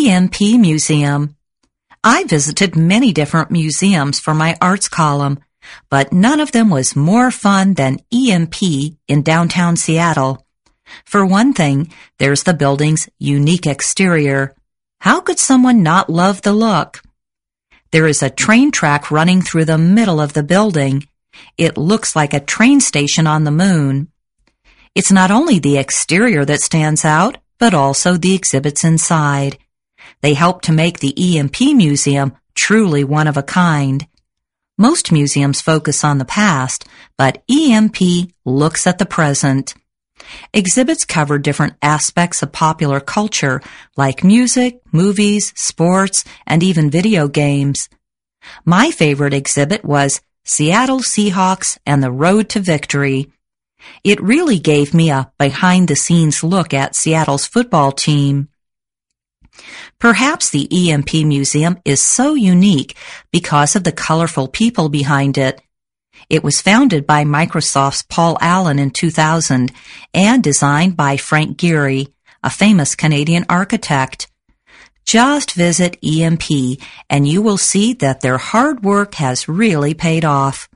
EMP Museum. I visited many different museums for my arts column, but none of them was more fun than EMP in downtown Seattle. For one thing, there's the building's unique exterior. How could someone not love the look? There is a train track running through the middle of the building. It looks like a train station on the moon. It's not only the exterior that stands out, but also the exhibits inside. They help to make the EMP Museum truly one of a kind. Most museums focus on the past, but EMP looks at the present. Exhibits cover different aspects of popular culture, like music, movies, sports, and even video games. My favorite exhibit was Seattle Seahawks and the Road to Victory. It really gave me a behind-the-scenes look at Seattle's football team. Perhaps the EMP Museum is so unique because of the colorful people behind it. It was founded by Microsoft's Paul Allen in 2000 and designed by Frank Gehry, a famous Canadian architect. Just visit EMP and you will see that their hard work has really paid off.